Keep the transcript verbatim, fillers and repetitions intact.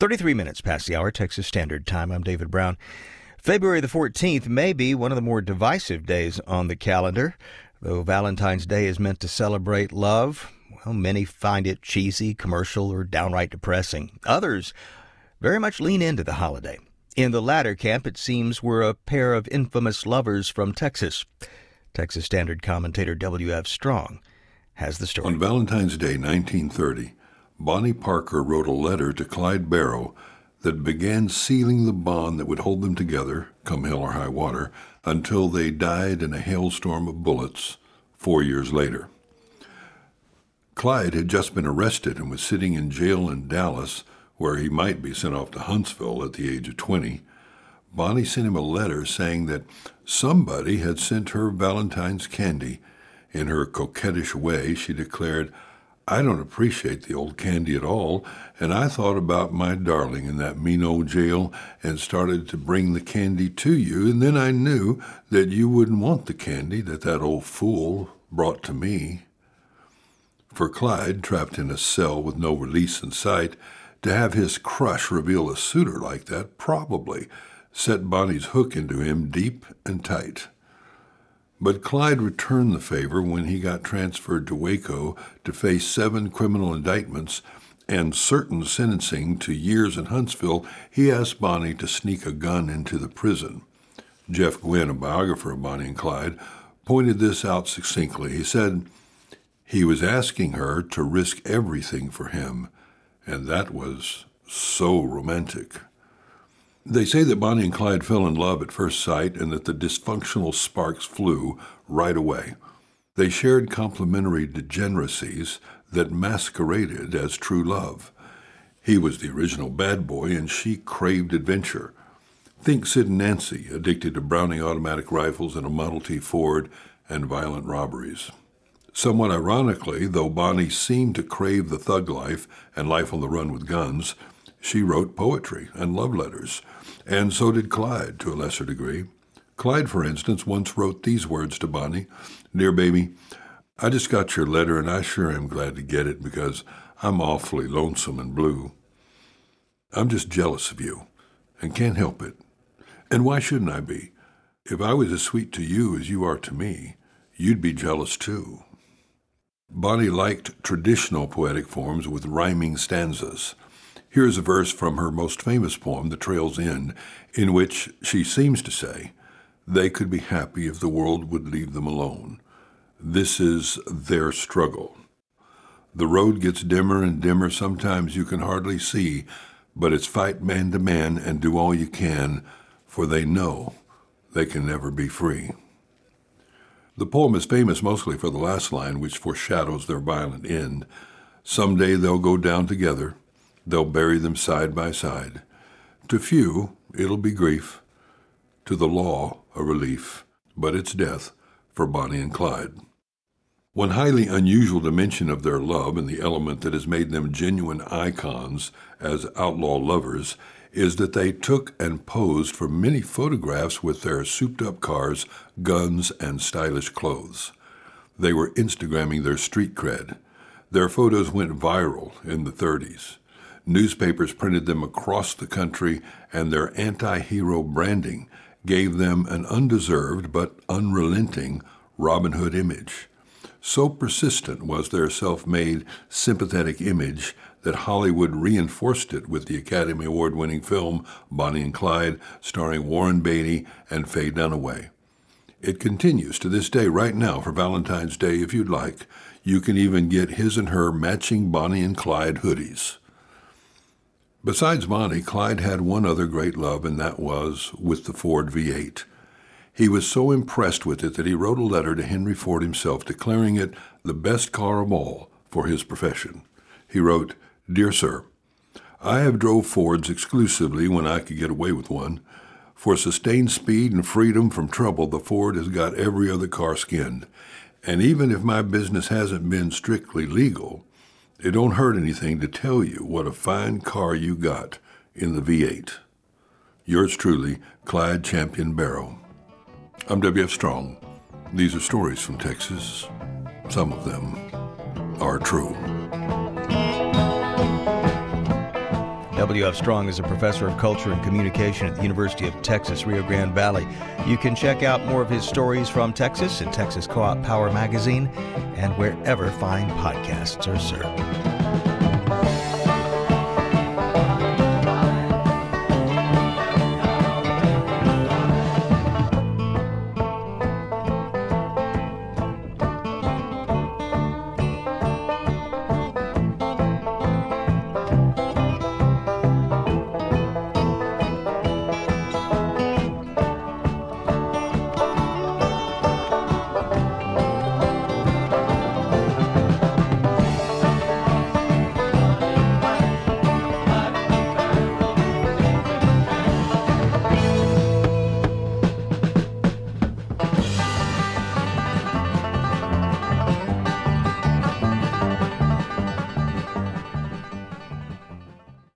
thirty-three minutes past the hour, Texas Standard Time. I'm David Brown. February the fourteenth may be one of the more divisive days on the calendar. Though Valentine's Day is meant to celebrate love, well, many find it cheesy, commercial, or downright depressing. Others very much lean into the holiday. In the latter camp, it seems we're a pair of infamous lovers from Texas. Texas Standard commentator W F Strong has the story. On Valentine's Day, nineteen thirty, Bonnie Parker wrote a letter to Clyde Barrow that began sealing the bond that would hold them together, come hell or high water, until they died in a hailstorm of bullets four years later. Clyde had just been arrested and was sitting in jail in Dallas, where he might be sent off to Huntsville at the age of twenty. Bonnie sent him a letter saying that somebody had sent her Valentine's candy. In her coquettish way, she declared, "I don't appreciate the old candy at all, and I thought about my darling in that mean old jail and started to bring the candy to you, and then I knew that you wouldn't want the candy that that old fool brought to me." For Clyde, trapped in a cell with no release in sight, to have his crush reveal a suitor like that probably set Bonnie's hook into him deep and tight. But Clyde returned the favor when he got transferred to Waco to face seven criminal indictments and certain sentencing to years in Huntsville. He asked Bonnie to sneak a gun into the prison. Jeff Gwynn, a biographer of Bonnie and Clyde, pointed this out succinctly. He said, "He was asking her to risk everything for him, and that was so romantic." They say that Bonnie and Clyde fell in love at first sight and that the dysfunctional sparks flew right away. They shared complementary degeneracies that masqueraded as true love. He was the original bad boy and she craved adventure. Think Sid and Nancy, addicted to Browning automatic rifles and a Model T Ford and violent robberies. Somewhat ironically, though Bonnie seemed to crave the thug life and life on the run with guns, she wrote poetry and love letters, and so did Clyde to a lesser degree. Clyde, for instance, once wrote these words to Bonnie, "Dear baby, I just got your letter and I sure am glad to get it because I'm awfully lonesome and blue. I'm just jealous of you and can't help it. And why shouldn't I be? If I was as sweet to you as you are to me, you'd be jealous too." Bonnie liked traditional poetic forms with rhyming stanzas. Here's a verse from her most famous poem, The Trail's End, in which she seems to say, "They could be happy if the world would leave them alone. This is their struggle. The road gets dimmer and dimmer, sometimes you can hardly see, but it's fight man to man and do all you can, for they know they can never be free." The poem is famous mostly for the last line, which foreshadows their violent end. "Someday they'll go down together. They'll bury them side by side. To few, it'll be grief. To the law, a relief. But it's death for Bonnie and Clyde." One highly unusual dimension of their love, and the element that has made them genuine icons as outlaw lovers, is that they took and posed for many photographs with their souped-up cars, guns, and stylish clothes. They were Instagramming their street cred. Their photos went viral in the thirties. Newspapers printed them across the country, and their anti-hero branding gave them an undeserved but unrelenting Robin Hood image. So persistent was their self-made, sympathetic image that Hollywood reinforced it with the Academy Award-winning film Bonnie and Clyde, starring Warren Beatty and Faye Dunaway. It continues to this day right now for Valentine's Day if you'd like. You can even get his and her matching Bonnie and Clyde hoodies. Besides Bonnie, Clyde had one other great love, and that was with the Ford V eight. He was so impressed with it that he wrote a letter to Henry Ford himself declaring it the best car of all for his profession. He wrote, "Dear Sir, I have drove Fords exclusively when I could get away with one. For sustained speed and freedom from trouble, the Ford has got every other car skinned. And even if my business hasn't been strictly legal, it don't hurt anything to tell you what a fine car you got in the V eight. Yours truly, Clyde Champion Barrow." I'm W F Strong. These are stories from Texas. Some of them are true. W F. Strong is a professor of culture and communication at the University of Texas, Rio Grande Valley. You can check out more of his stories from Texas in Texas Co-op Power magazine and wherever fine podcasts are served.